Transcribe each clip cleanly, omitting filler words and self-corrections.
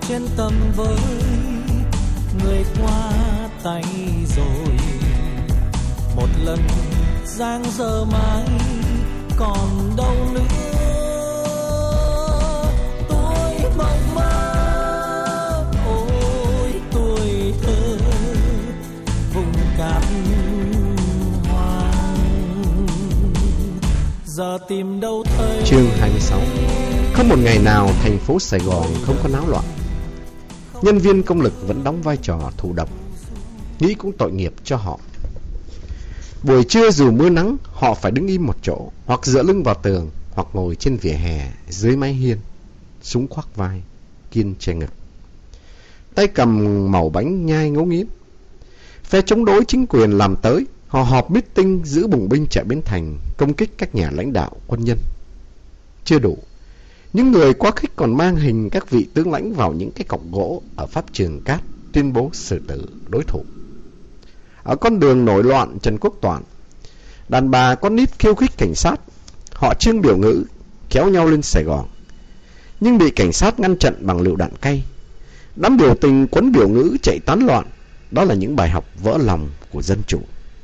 trên tầm với người qua tay rồi, một lần dang dở mãi còn đâu nữa. Tôi mộng mơ ôi tuổi thơ vùng cát hoang, giờ tìm đâu thấy. Chương 26. Không một ngày nào thành phố Sài Gòn không có náo loạn. Nhân viên công lực vẫn đóng vai trò thụ động, nghĩ cũng tội nghiệp cho họ. Buổi trưa dù mưa nắng, họ phải đứng im một chỗ, hoặc dựa lưng vào tường, hoặc ngồi trên vỉa hè dưới mái hiên, súng khoác vai, kiên che ngực, tay cầm mẩu bánh nhai ngấu nghiến. Phe chống đối chính quyền làm tới, họ họp meeting giữ bùng binh chợ Bến Thành, công kích các nhà lãnh đạo quân nhân. Chưa đủ, những người quá khích còn mang hình các vị tướng lãnh vào những cái cọc gỗ ở pháp trường cát, tuyên bố xử tử đối thủ. Ở con đường nổi loạn Trần Quốc Toản, đàn bà con nít khiêu khích cảnh sát, họ trưng biểu ngữ kéo nhau lên Sài Gòn, nhưng bị cảnh sát ngăn chặn bằng lựu đạn cay. Đám biểu tình quấn biểu ngữ chạy tán loạn, đó là những bài học vỡ lòng của dân chủ.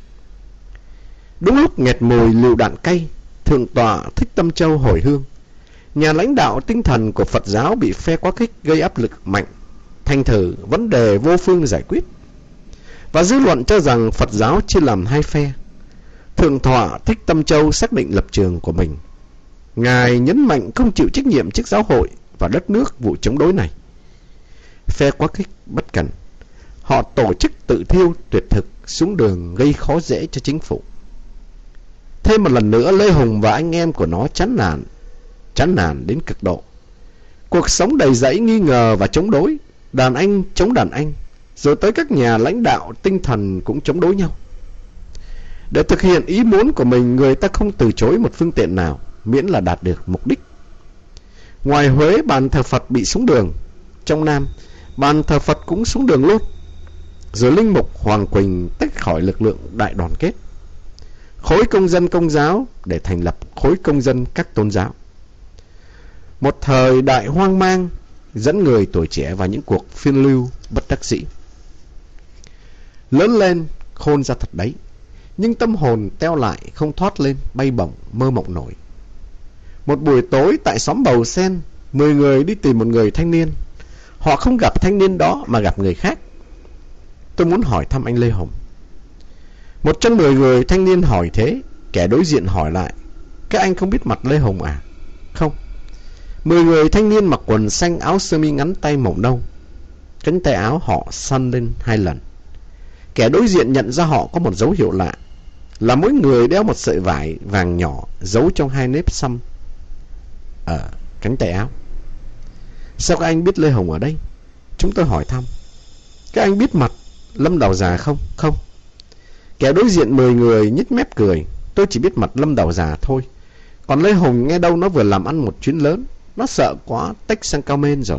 Đúng lúc nghẹt mùi lựu đạn cay, Thượng tọa Thích Tâm Châu hồi hương, nhà lãnh đạo tinh thần của Phật giáo bị phe quá khích gây áp lực mạnh, thành thử vấn đề vô phương giải quyết. Và dư luận cho rằng Phật giáo chia làm hai phe. Thượng tọa Thích Tâm Châu xác định lập trường của mình. Ngài nhấn mạnh không chịu trách nhiệm trước giáo hội và đất nước vụ chống đối này. Phe quá khích bất cẩn, họ tổ chức tự thiêu tuyệt thực xuống đường gây khó dễ cho chính phủ. Thêm một lần nữa, Lê Hùng và anh em của nó chán nản đến cực độ. Cuộc sống đầy rẫy nghi ngờ và chống đối, đàn anh chống đàn anh, rồi tới các nhà lãnh đạo tinh thần cũng chống đối nhau. Để thực hiện ý muốn của mình, người ta không từ chối một phương tiện nào, miễn là đạt được mục đích. Ngoài Huế, bàn thờ Phật bị xuống đường. Trong Nam, bàn thờ Phật cũng xuống đường luôn. Rồi linh mục Hoàng Quỳnh tách khỏi lực lượng đại đoàn kết, khối công dân công giáo để thành lập khối công dân các tôn giáo. Một thời đại hoang mang dẫn người tuổi trẻ vào những cuộc phiên lưu bất đắc dĩ. Lớn lên khôn ra thật đấy, nhưng tâm hồn teo lại không thoát lên bay bổng mơ mộng nổi. Một buổi tối tại xóm Bầu Sen, 10 người đi tìm một người thanh niên. Họ không gặp thanh niên đó mà gặp người khác. Tôi muốn hỏi thăm anh Lê Hùng. Một trong 10 người thanh niên hỏi thế, kẻ đối diện hỏi lại: các anh không biết mặt Lê Hùng à? Không. 10 người thanh niên mặc quần xanh, áo sơ mi ngắn tay màu nâu, cánh tay áo họ săn lên 2 lần. Kẻ đối diện nhận ra họ có một dấu hiệu lạ, là mỗi người đeo một sợi vải vàng nhỏ giấu trong 2 nếp xăm ở cánh tay áo. Sao các anh biết Lê Hùng ở đây? Chúng tôi hỏi thăm. Các anh biết mặt Lâm Đào Già không? Không. Kẻ đối diện 10 người nhếch mép cười. Tôi chỉ biết mặt Lâm Đào Già thôi. Còn Lê Hùng nghe đâu nó vừa làm ăn một chuyến lớn, nó sợ quá tách sang Cao Mên rồi.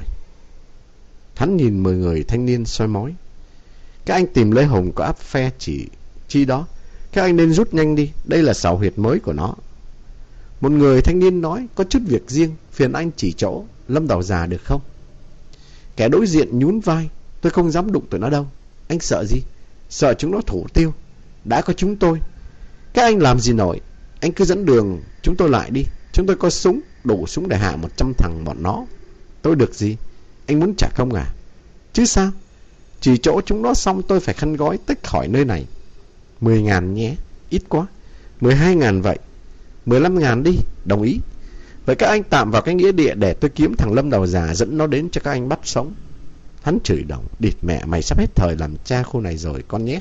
Hắn nhìn 10 người thanh niên soi mói. Các anh tìm Lê Hùng có áp phe chỉ chi đó. Các anh nên rút nhanh đi, đây là xào huyệt mới của nó. Một người thanh niên nói: có chút việc riêng, phiền anh chỉ chỗ Lâm Đào Già được không? Kẻ đối diện nhún vai: tôi không dám đụng tụi nó đâu. Anh sợ gì? Sợ chúng nó thủ tiêu. Đã có chúng tôi, các anh làm gì nổi. Anh cứ dẫn đường chúng tôi lại đi. Chúng tôi có súng, đủ súng để hạ 100 thằng bọn nó. Tôi được gì? Anh muốn trả công à? Chứ sao? Chỉ chỗ chúng nó xong tôi phải khăn gói tách khỏi nơi này. 10.000 nhé, ít quá. 12.000 vậy. 15.000 đi, đồng ý. Vậy các anh tạm vào cái nghĩa địa để tôi kiếm thằng Lâm Đào Già dẫn nó đến cho các anh bắt sống. Hắn chửi đồng: địt mẹ mày, sắp hết thời làm cha khu này rồi con nhé.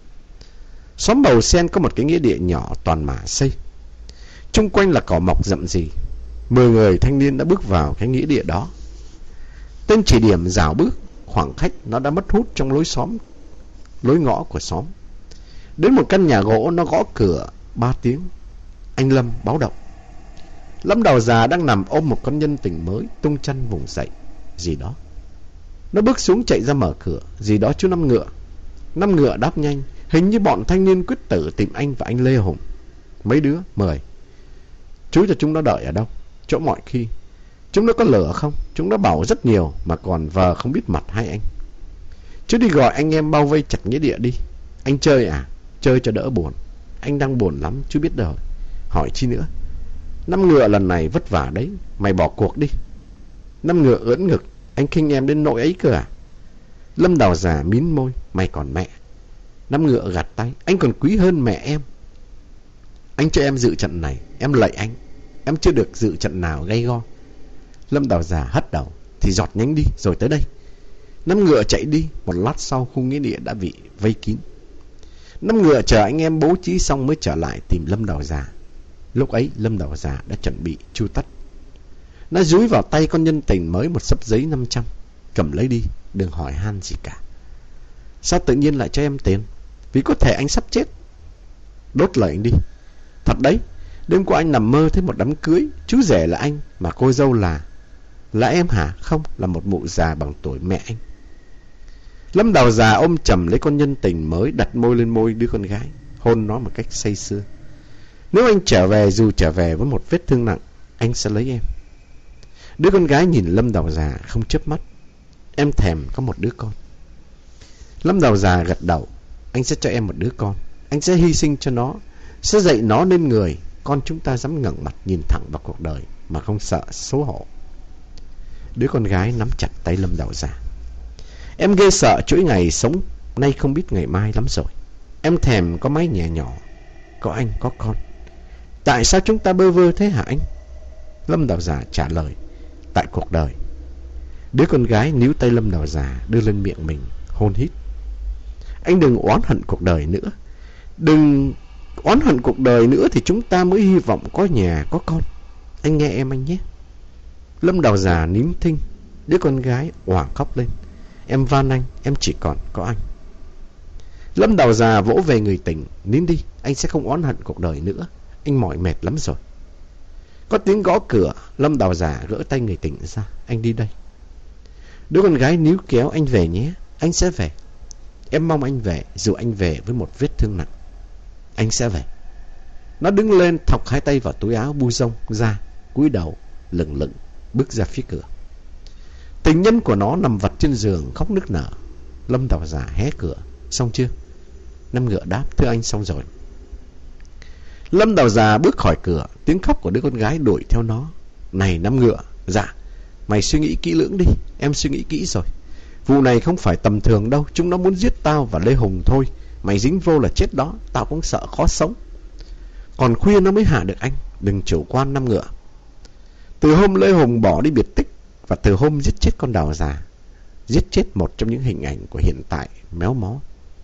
Xóm Bầu Sen có một cái nghĩa địa nhỏ toàn mả xây, chung quanh là cỏ mọc rậm rì. 10 người thanh niên đã bước vào cái nghĩa địa đó. Tên chỉ điểm rảo bước, khoảng cách nó đã mất hút trong lối ngõ của xóm. Đến một căn nhà gỗ, nó gõ cửa 3 tiếng. Anh Lâm báo động. Lâm Đào Già đang nằm ôm một con nhân tình mới, tung chăn vùng dậy. Gì đó. Nó bước xuống chạy ra mở cửa. Gì đó chú Năm Ngựa. Năm Ngựa đáp nhanh. Hình như bọn thanh niên quyết tử tìm anh và anh Lê Hùng. Mấy đứa mời. Chú cho chúng nó đợi ở đâu? Chỗ mọi khi. Chúng nó có lửa không? Chúng nó bảo rất nhiều mà còn vờ không biết mặt hai anh. Chứ đi gọi anh em bao vây chặt nghĩa địa đi. Anh chơi à? Chơi cho đỡ buồn. Anh đang buồn lắm, chú biết rồi. Hỏi chi nữa? Năm Ngựa lần này vất vả đấy, mày bỏ cuộc đi. Năm Ngựa ưỡn ngực. Anh khinh em đến nỗi ấy cơ à? Lâm Đào già mím môi. Mày còn mẹ. Năm Ngựa gạt tay. Anh còn quý hơn mẹ em. Anh cho em dự trận này, em lạy anh. Em chưa được dự trận nào gay go. Lâm Đào già hất đầu. Thì giọt nhánh đi rồi tới đây. Năm Ngựa chạy đi. Một lát sau khu nghĩa địa đã bị vây kín. Năm Ngựa chờ anh em bố trí xong mới trở lại tìm Lâm Đào già. Lúc ấy Lâm Đào già đã chuẩn bị chu tất. Nó dúi vào tay con nhân tình mới một xấp giấy 500. Cầm lấy đi, đừng hỏi han gì cả. Sao tự nhiên lại cho em tiền? Vì có thể anh sắp chết. Đốt lời anh đi. Thật đấy, đêm qua anh nằm mơ thấy một đám cưới. Chú rể là anh, mà cô dâu là em hả? Không, là một mụ già bằng tuổi mẹ anh. Lâm Đào già ôm chầm lấy con nhân tình mới, đặt môi lên môi đứa con gái, hôn nó một cách say sưa. Nếu anh trở về, dù trở về với một vết thương nặng, anh sẽ lấy em. Đứa con gái nhìn Lâm Đào già không chớp mắt. Em thèm có một đứa con. Lâm Đào già gật đầu. Anh sẽ cho em một đứa con. Anh sẽ hy sinh cho nó, sẽ dạy nó nên người. Con chúng ta dám ngẩng mặt nhìn thẳng vào cuộc đời mà không sợ xấu hổ. Đứa con gái nắm chặt tay Lâm Đào già. Em ghê sợ chuỗi ngày sống nay không biết ngày mai lắm rồi. Em thèm có mái nhà nhỏ, có anh, có con. Tại sao chúng ta bơ vơ thế hả anh? Lâm Đào già trả lời. Tại cuộc đời. Đứa con gái níu tay Lâm Đào già đưa lên miệng mình, hôn hít. Anh đừng oán hận cuộc đời nữa. Đừng oán hận cuộc đời nữa thì chúng ta mới hy vọng có nhà, có con. Anh nghe em anh nhé. Lâm Đào già nín thinh. Đứa con gái oảng khóc lên. Em van anh, em chỉ còn có anh. Lâm Đào già vỗ về người tình. Nín đi, anh sẽ không oán hận cuộc đời nữa. Anh mỏi mệt lắm rồi. Có tiếng gõ cửa. Lâm Đào già gỡ tay người tình ra. Anh đi đây. Đứa con gái níu kéo. Anh về nhé. Anh sẽ về. Em mong anh về, dù anh về với một vết thương nặng. Anh sẽ về. Nó đứng lên, thọc hai tay vào túi áo bu rông ra, cúi đầu lững lững bước ra phía cửa. Tình nhân của nó nằm vật trên giường khóc nức nở. Lâm Đào già hé cửa. Xong chưa? Năm Ngựa đáp. Thưa anh, xong rồi. Lâm Đào già bước khỏi cửa. Tiếng khóc của đứa con gái đuổi theo nó. Này Năm Ngựa. Dạ. Mày suy nghĩ kỹ lưỡng đi. Em suy nghĩ kỹ rồi. Vụ này không phải tầm thường đâu. Chúng nó muốn giết tao và Lê Hùng thôi. Mày dính vô là chết đó. Tao cũng sợ khó sống. Còn khuya nó mới hạ được anh. Đừng chủ quan Năm Ngựa. Từ hôm Lê Hùng bỏ đi biệt tích, và từ hôm giết chết con Đào già, giết chết một trong những hình ảnh của hiện tại méo mó,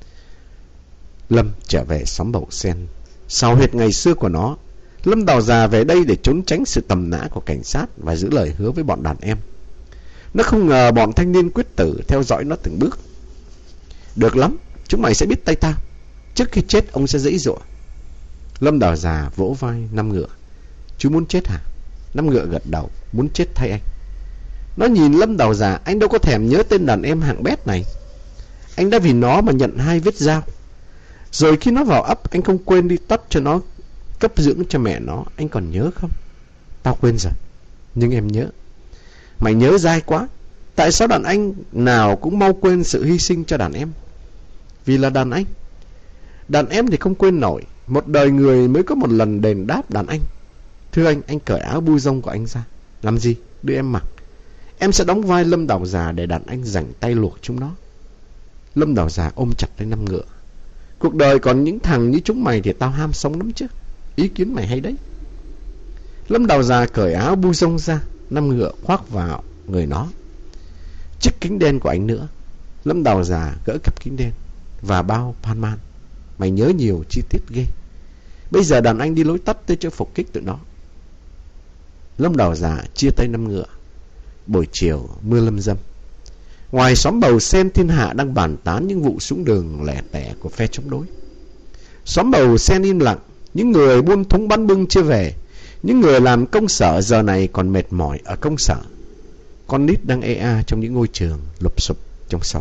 Lâm trở về xóm Bầu Sen. Sau huyệt ngày xưa của nó, Lâm Đào già về đây để trốn tránh sự tầm nã của cảnh sát và giữ lời hứa với bọn đàn em. Nó không ngờ bọn thanh niên quyết tử theo dõi nó từng bước. Được lắm, chúng mày sẽ biết tay tao. Trước khi chết ông sẽ giãy giụa. Lâm Đào già vỗ vai Năm Ngựa. Chú muốn chết hả? Năm Ngựa gật đầu. Muốn chết thay anh. Nó nhìn Lâm Đào già. Anh đâu có thèm nhớ tên đàn em hạng bét này. Anh đã vì nó mà nhận 2 vết dao. Rồi khi nó vào ấp, anh không quên đi tắt cho nó cấp dưỡng cho mẹ nó. Anh còn nhớ không? Tao quên rồi. Nhưng em nhớ. Mày nhớ dai quá. Tại sao đàn anh nào cũng mau quên sự hy sinh cho đàn em? Vì là đàn anh. Đàn em thì không quên nổi. Một đời người mới có một lần đền đáp đàn anh. Thưa anh cởi áo bu rông của anh ra. Làm gì? Đưa em mặc. Em sẽ đóng vai Lâm Đào già để đàn anh rảnh tay luộc chúng nó. Lâm Đào già ôm chặt lấy Năm Ngựa. Cuộc đời còn những thằng như chúng mày thì tao ham sống lắm chứ. Ý kiến mày hay đấy. Lâm Đào già cởi áo bu rông ra. Năm Ngựa khoác vào người nó. Chiếc kính đen của anh nữa. Lâm Đào già gỡ cặp kính đen và bao Panman. Mày nhớ nhiều chi tiết ghê. Bây giờ đàn anh đi lối tắt tới chỗ phục kích tụi nó. Lâm Đào già chia tay Năm Ngựa. Buổi chiều mưa lâm dâm. Ngoài xóm Bầu Sen, thiên hạ đang bàn tán những vụ súng đường lẻ tẻ của phe chống đối. Xóm Bầu Sen im lặng. Những người buôn thúng bắn bưng chưa về. Những người làm công sở giờ này còn mệt mỏi ở công sở. Con nít đang ê trong những ngôi trường lụp xụp trong xóm.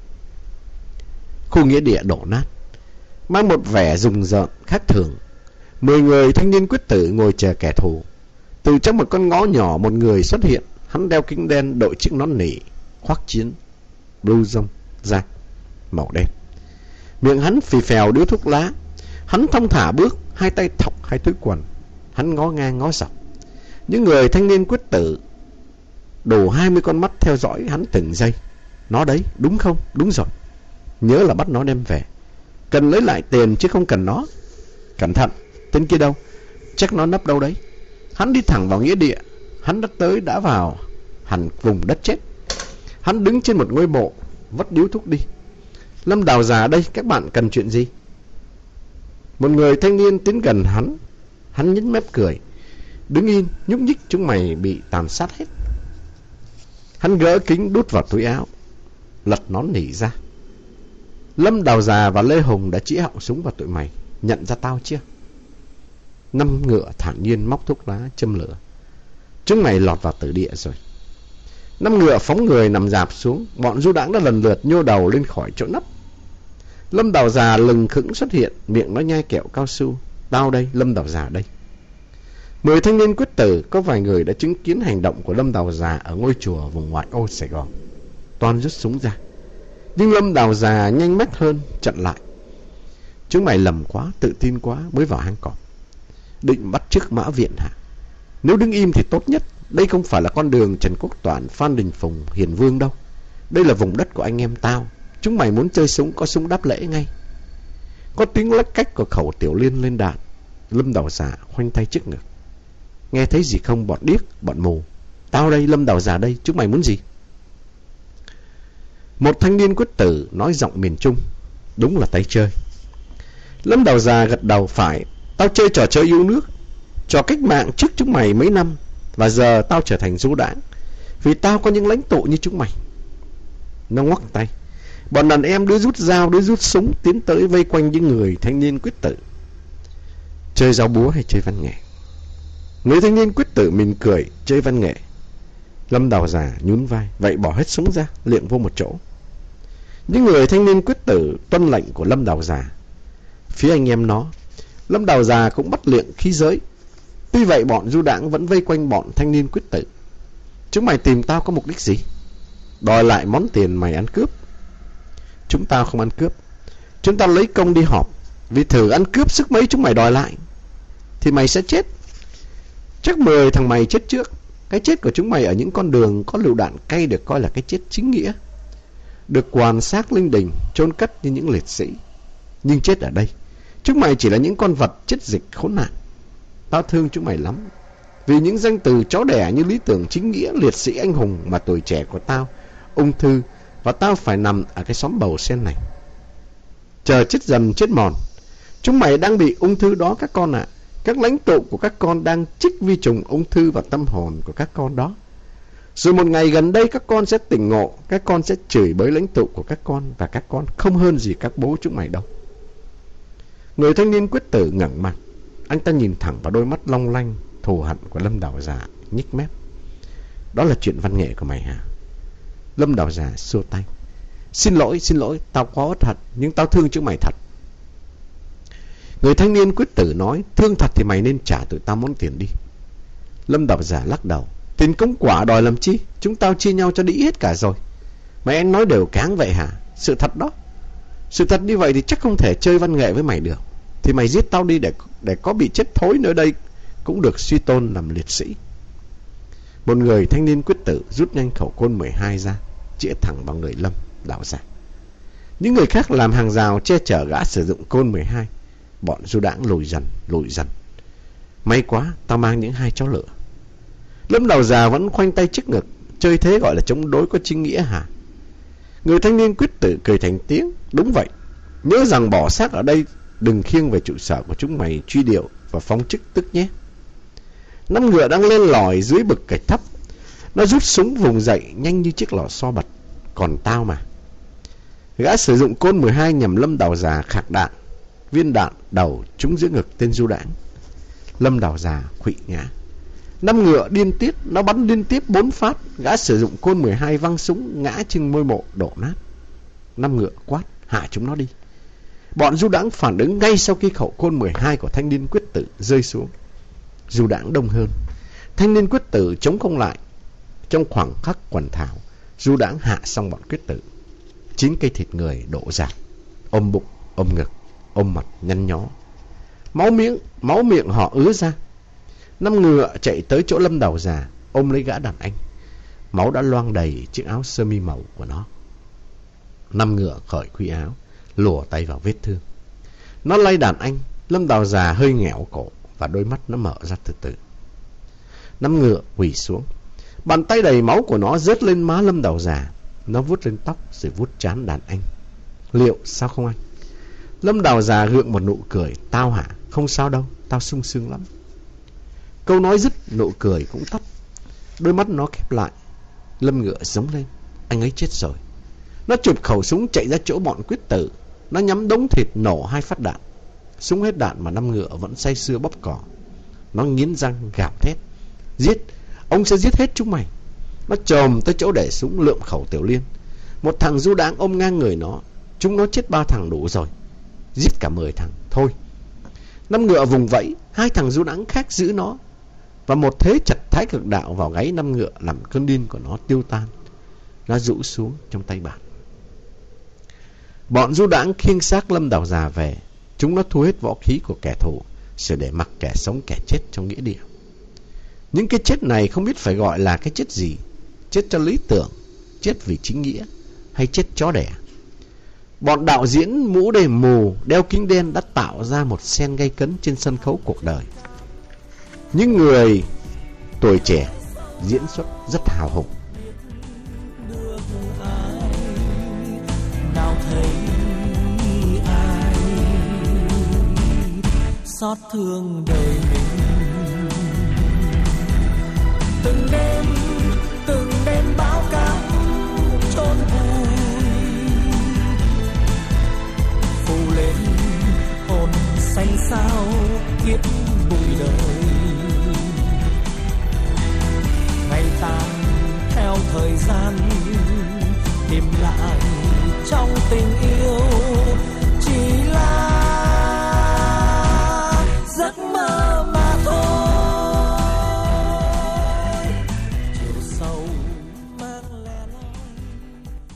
Khu nghĩa địa đổ nát, mang một vẻ rùng rợn khác thường. 10 người thanh niên quyết tử ngồi chờ kẻ thù. Từ trong một con ngõ nhỏ, một người xuất hiện, Hắn đeo kính đen, đội chiếc nón nỉ khoác chiến blouson da màu đen. Miệng hắn phì phèo điếu thuốc lá. Hắn thong thả bước, hai tay thọc hai túi quần. Hắn ngó ngang ngó dọc. Những người thanh niên quyết tử đủ 20 con mắt theo dõi hắn từng giây. Nó đấy, đúng không? Đúng rồi. Nhớ là bắt nó đem về. Cần lấy lại tiền chứ không cần nó. Cẩn thận, tên kia đâu? Chắc nó nấp đâu đấy. Hắn đi thẳng vào nghĩa địa. Hắn đã vào hẳn vùng đất chết. Hắn đứng trên một ngôi mộ, vất điếu thuốc đi. Lâm Đào già đây, các bạn cần chuyện gì? Một người thanh niên tiến gần hắn. Hắn nhếch mép cười. Đứng yên, nhúc nhích, chúng mày bị tàn sát hết. Hắn gỡ kính đút vào túi áo, lật nón nỉ ra. Lâm Đào già và Lê Hùng đã chĩa họng súng vào tụi mày. Nhận ra tao chưa? Năm ngựa thản nhiên móc thuốc lá châm lửa. Chúng mày lọt vào tử địa rồi. Năm ngựa phóng người nằm rạp xuống. Bọn du đãng đã lần lượt nhô đầu lên khỏi chỗ nấp. Lâm Đào già lừng khững xuất hiện, miệng nó nhai kẹo cao su. Tao đây, Lâm Đào già đây. 10 thanh niên quyết tử, có vài người đã chứng kiến hành động của Lâm Đào già ở ngôi chùa vùng ngoại ô Sài Gòn. Toàn rút súng ra. Nhưng Lâm Đào già nhanh mắt hơn, chặn lại. Chúng mày lầm quá, tự tin quá mới vào hang cọp. Định bắt chước Mã Viện hả? Nếu đứng im thì tốt nhất. Đây không phải là con đường Trần Quốc Toản, Phan Đình Phùng, Hiền Vương đâu. Đây là vùng đất của anh em tao. Chúng mày muốn chơi súng, có súng đáp lễ ngay. Có tiếng lách cách của khẩu Tiểu Liên lên đạn. Lâm Đào già khoanh tay trước ngực. Nghe thấy gì không bọn điếc, bọn mù? Tao đây, Lâm Đào già đây, chúng mày muốn gì? Một thanh niên quyết tử nói giọng miền Trung. Đúng là tay chơi. Lâm Đào già gật đầu. Phải, tao chơi trò chơi yêu nước, trò cách mạng trước chúng mày mấy năm. Và giờ tao trở thành du đãng vì tao có những lãnh tụ như chúng mày. Nó ngoắc tay. Bọn đàn em đứa rút dao, đứa rút súng tiến tới vây quanh những người thanh niên quyết tử. Chơi giáo búa hay chơi văn nghệ? Người thanh niên quyết tử mỉm cười. Chơi văn nghệ. Lâm Đào già nhún vai. Vậy bỏ hết súng ra, liệng vô một chỗ. Những người thanh niên quyết tử tuân lệnh của Lâm Đào già. Phía anh em nó, Lâm Đào già cũng bắt liệng khí giới. Tuy vậy bọn du đãng vẫn vây quanh bọn thanh niên quyết tử. Chúng mày tìm tao có mục đích gì? Đòi lại món tiền mày ăn cướp. Chúng tao không ăn cướp. Chúng tao lấy công đi họp. Vì thử ăn cướp sức mấy chúng mày đòi lại thì mày sẽ chết. Chắc 10 thằng mày chết trước. Cái chết của chúng mày ở những con đường có lựu đạn cay được coi là cái chết chính nghĩa. Được quan xác linh đình, chôn cất như những liệt sĩ. Nhưng chết ở đây, chúng mày chỉ là những con vật chết dịch khốn nạn. Tao thương chúng mày lắm. Vì những danh từ chó đẻ như lý tưởng chính nghĩa, liệt sĩ anh hùng mà tuổi trẻ của tao, ung thư, và tao phải nằm ở cái xóm bầu sen này. Chờ chết dần chết mòn. Chúng mày đang bị ung thư đó các con ạ. Các lãnh tụ của các con đang chích vi trùng ung thư vào tâm hồn của các con đó. Rồi một ngày gần đây các con sẽ tỉnh ngộ. Các con sẽ chửi bới lãnh tụ của các con. Và các con không hơn gì các bố chúng mày đâu. Người thanh niên quyết tử ngẩng mặt. Anh ta nhìn thẳng vào đôi mắt long lanh thù hận của Lâm Đào già, nhếch mép. Đó là chuyện văn nghệ của mày hả? Lâm Đào già xua tay. Xin lỗi, tao có thật, nhưng tao thương chúng mày thật. Người thanh niên quyết tử nói. Thương thật thì mày nên trả tụi tao món tiền đi. Lâm Đào già lắc đầu. Tiền công quả đòi làm chi? Chúng tao chia nhau cho đĩ hết cả rồi. Mày anh nói đều cáng vậy hả? Sự thật đó. Sự thật như vậy thì chắc không thể chơi văn nghệ với mày được. Thì mày giết tao đi để có bị chết thối nơi đây cũng được suy tôn làm liệt sĩ. Một người thanh niên quyết tử rút nhanh khẩu côn 12 ra, chĩa thẳng vào người Lâm Đào già. Những người khác làm hàng rào che chở gã sử dụng côn 12. Bọn du đãng lùi dần. May quá, tao mang những 2 chó lửa. Lâm Đào già vẫn khoanh tay trước ngực. Chơi thế gọi là chống đối có chính nghĩa hả? Người thanh niên quyết tử cười thành tiếng. Đúng vậy. Nhớ rằng bỏ xác ở đây, đừng khiêng về trụ sở của chúng mày truy điệu và phóng chức tức nhé. 5 ngựa đang lên lòi dưới bực cạch thấp. Nó rút súng vùng dậy nhanh như chiếc lò xo bật. Còn tao mà. Gã sử dụng côn 12 nhằm Lâm Đào già khạc đạn. Viên đạn đầu trúng giữa ngực tên du đãng. Lâm Đào già khuỵu ngã. 5 ngựa điên tiết. Nó bắn liên tiếp 4 phát. Gã sử dụng côn 12 văng súng ngã trên ngôi mộ đổ nát. 5 ngựa quát. Hạ chúng nó đi. Bọn du đãng phản ứng ngay sau khi khẩu côn 12 của thanh niên quyết tử rơi xuống. Du đãng đông hơn. Thanh niên quyết tử chống không lại. Trong khoảng khắc quần thảo, Du Đãng hạ xong bọn quyết tử. 9 cây thịt người đổ rạp, ôm bụng, ôm ngực, ôm mặt nhăn nhó. Máu miệng họ ứa ra. 5 ngựa chạy tới chỗ Lâm Đào già, ôm lấy gã đàn anh. Máu đã loang đầy chiếc áo sơ mi màu của nó. 5 ngựa cởi khuy áo, lùa tay vào vết thương. Nó lay đàn anh. Lâm Đào già hơi nghẹo cổ và đôi mắt nó mở ra từ từ. 5 ngựa quỳ xuống. Bàn tay đầy máu của nó rớt lên má Lâm Đào già. Nó vuốt lên tóc rồi vuốt trán đàn anh. Liệu sao không anh? Lâm Đào già gượng một nụ cười. Tao hả? Không sao đâu, tao sung sướng lắm. Câu nói dứt, nụ cười cũng tắt. Đôi mắt nó khép lại. Lâm ngựa giống lên. Anh ấy chết rồi. Nó chụp khẩu súng chạy ra chỗ bọn quyết tử. Nó nhắm đống thịt nổ 2 phát đạn. Súng hết đạn mà 5 ngựa vẫn say sưa bóp cỏ. Nó nghiến răng gào thét. Giết! Ông sẽ giết hết chúng mày! Nó chồm tới chỗ để súng lượm khẩu tiểu liên. Một thằng Du Đãng ôm ngang người nó. Chúng nó chết 3 thằng đủ rồi. Giết cả 10 thằng thôi. 5 ngựa vùng vẫy. 2 thằng Du Đãng khác giữ nó. Và một thế chặt Thái Cực Đạo vào gáy 5 ngựa làm cơn điên của nó tiêu tan. Nó rũ xuống trong tay bạn. Bọn Du Đãng khiêng xác Lâm Đào già về. Chúng nó thu hết võ khí của kẻ thù, rồi để mặc kẻ sống kẻ chết trong nghĩa địa. Những cái chết này không biết phải gọi là cái chết gì. Chết cho lý tưởng, chết vì chính nghĩa, hay chết chó đẻ. Bọn đạo diễn mũ đầy mù, đeo kính đen đã tạo ra một scene gay cấn trên sân khấu cuộc đời. Những người tuổi trẻ diễn xuất rất hào hùng. Nào thấy ai xót thương đời